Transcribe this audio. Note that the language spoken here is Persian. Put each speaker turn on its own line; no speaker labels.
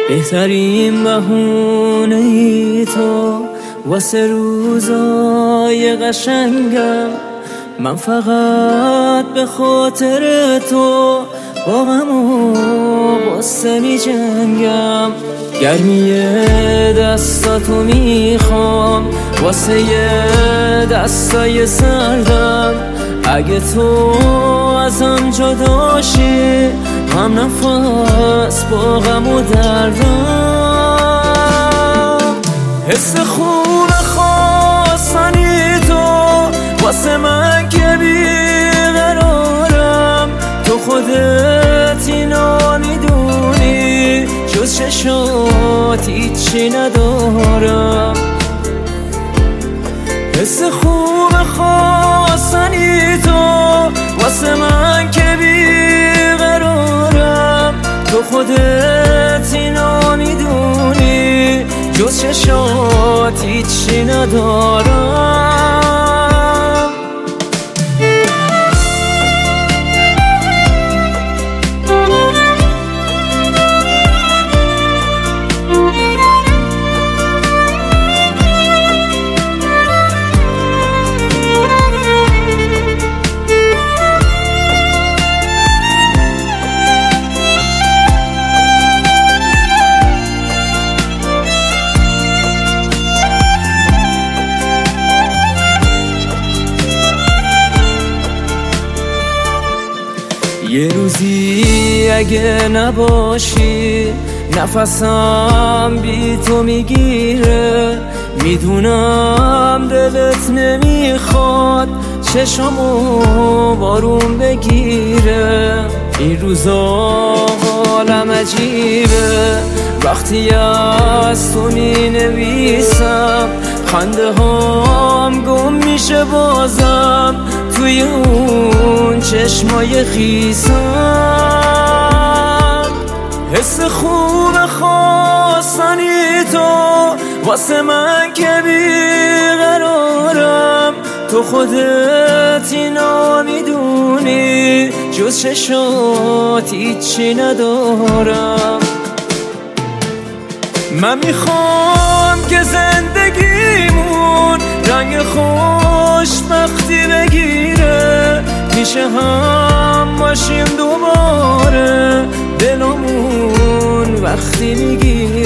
بهترین بهونه ای تو واسه روزای قشنگم. من فقط به خاطر تو با غم و غصه می جنگم. گرمی دستاتو میخوام واسه دستای سردم. اگه تو ازم جداشی هم نفس با غم و دردم. حس خوب خواستنی تو واسه من که بیقرارم. تو خودت اینو میدونی جز چشات هیچی ندارم. حس خوب خواستنی تو واسه من که بیقرارم. تو خودت اینو میدونی جز چشات هیچی ندارم. یه روزی اگه نباشی نفسم بی تو میگیره. میدونم دلت نمیخواد چشامو بارون بگیره. این روزا حالم عجیبه وقتی از تو مینویسم. خنده هام گم میشه بازم توی اون چشمای خیسم. حس خوب خواستنی تو واسه من که بیقرارم. تو خودت اینو میدونی جز چشات هیچی ندارم. من میخوام که زندگیمون رنگ خوشبختی بگیره. میشه هم باشیم دوباره دلمون وقتی میگیره.